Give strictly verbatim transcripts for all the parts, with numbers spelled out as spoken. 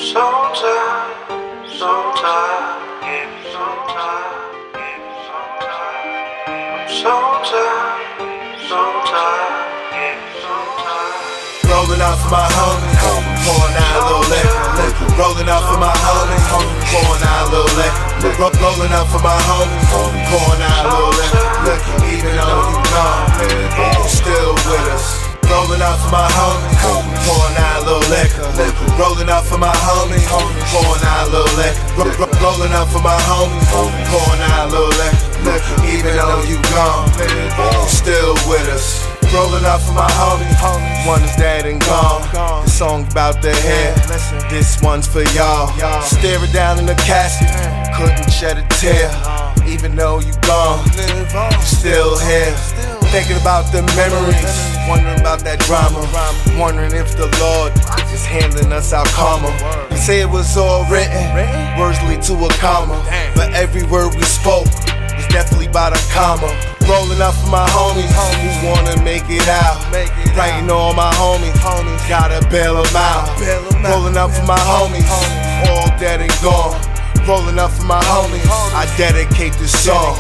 so tired, so tired, getting so tired, getting so tired. I'm so tired, so tired, getting so tired. Rolling out for my homie, pouring out a little liquor. Rolling out for my homie, pouring out a little liquor. Rolling out for my homie, pouring out a little liquor. Even though you gone, you still with us. Rolling out for my homie, pouring out a little liquor. Rolling out for my homie, pouring out a little liquor. Rolling out for my homie, pouring out a little liquor. Even though you gone, you still with us. Rolling out for my homie, one is dead and gone. The song about the hair, this one's for y'all. Staring down in the casket, couldn't shed a tear. Even though you gone, you still here. Thinking about the memories, wondering about that drama. Wondering if the Lord is handing us our karma. They say it was all written, words lead to a comma. But every word we spoke was definitely about a comma. Rolling out for my homies who wanna make it out. Writing all my homies, gotta bail them out. Rolling out for my homies, all dead and gone. Rolling up for my homies, I dedicate this song.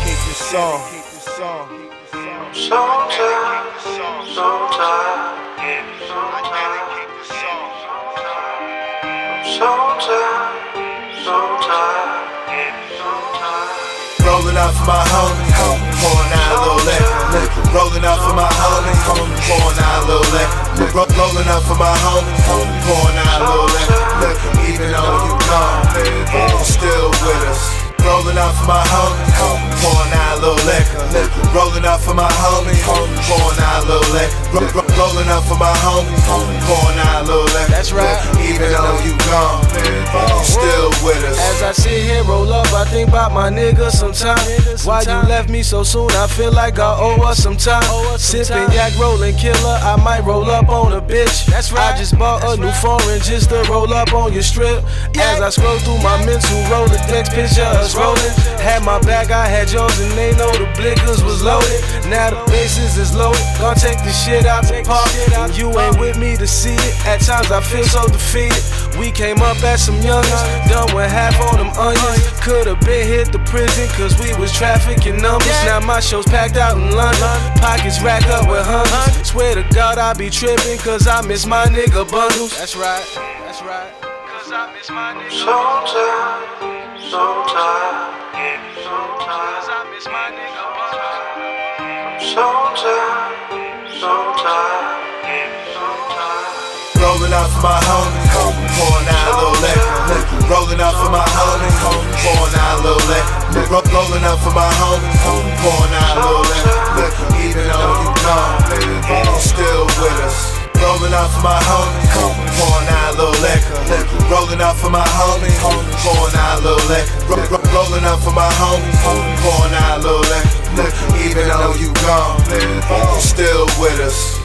I'm so tired, so tired, getting so tired. I'm so tired, so tired, getting so tired. Rolling out for my homie, pouring out a little liquor. Rolling out for my homie, pouring out a little liquor. Rolling out for my homie, pouring out a little liquor. Even though you gone, you still with us. Rolling out for my homie, pouring out a little liquor. Rolling out for my homie, pouring out a little liquor. Rolling out for my homie, pouring out a little liquor. That's right. Even though you gone, you still with us. As I sit here, roll up, I think about my nigga sometimes. Why you left me so soon? I feel like I owe us some time. Sipping yak, rolling killer, I might roll up on a bitch. That's right. I just bought a new foreign just to roll up on your strip. As I scroll through my mental Rolodex, picture us rolling. Had my bag, I had yours, and they know the blickers was loaded. Now the bases is loaded. Gonna take the shit out the park. And you ain't with me to see it. At times I feel so defeated. We came up as some youngins, done with half on them onions. Could've been hit the prison, cause we was trafficking numbers. Now my show's packed out in London, pockets racked up with hundreds. Swear to God I be tripping, cause I miss my nigga bundles. That's right, that's right. Cause I miss my nigga So tired, so tired, getting so tired. Cause I miss my nigga bundles. So tired, so tired, getting so tired. Rolling out for my homie, pouring out a little liquor. Rolling out for my homie, pouring out a little liquor. Rolling out for my homie, pouring out a little liquor. Even though you gone, you still with us. Rolling out for my homie, pouring out a little liquor. Rolling out for my homie, pouring out a little liquor. Rolling out for my homie, pouring out a little liquor. Even though you gone, you still with us.